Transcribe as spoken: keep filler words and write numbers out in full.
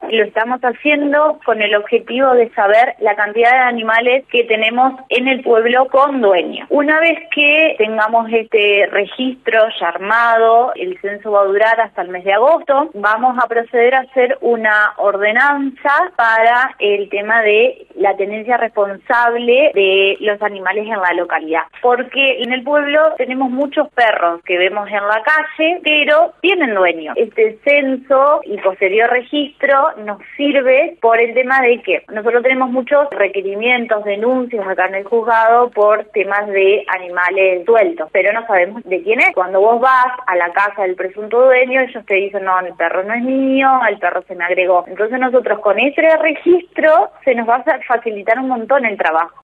Lo estamos haciendo con el objetivo de saber la cantidad de animales que tenemos en el pueblo con dueño. Una vez que tengamos este registro ya armado, el censo va a durar hasta el mes de agosto, vamos a proceder a hacer una ordenanza para el tema de la tenencia responsable de los animales en la localidad. Porque en el pueblo tenemos muchos perros que vemos en la calle, pero tienen dueño. Este censo y posterior registro nos sirve por el tema de que nosotros tenemos muchos requerimientos, denuncias acá en el juzgado por temas de animales sueltos, pero no sabemos de quién es. Cuando vos vas a la casa del presunto dueño, ellos te dicen, no, el perro no es mío, el perro se me agregó. Entonces nosotros con ese registro se nos va a facilitar un montón el trabajo.